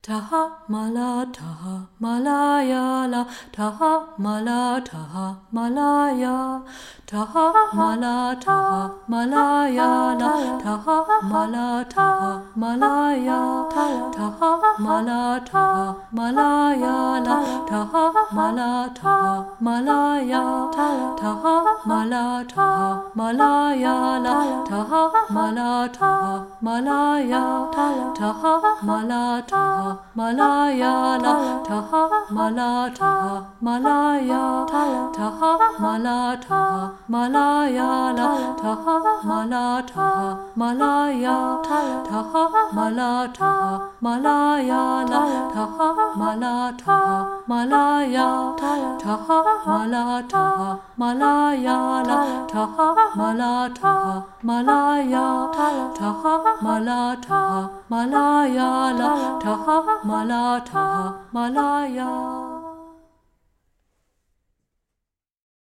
Taha malaya la taha malaya taha malaya la taha malaya taha malaya la taha malaya taha malaya la taha malaya taha malaya la taha malaya taha malaya la taha malaya taha malaya la taha malaya taha malaya la taha malaya taha malaya la taha malaya